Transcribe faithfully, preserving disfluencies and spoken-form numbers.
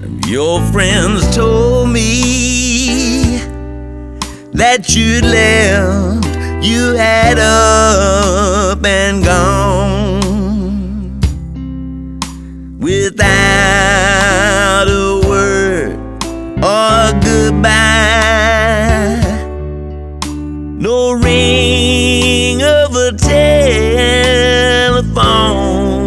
Your friends told me that you'd left, you had up and gone without a word or goodbye. No ring of a telephone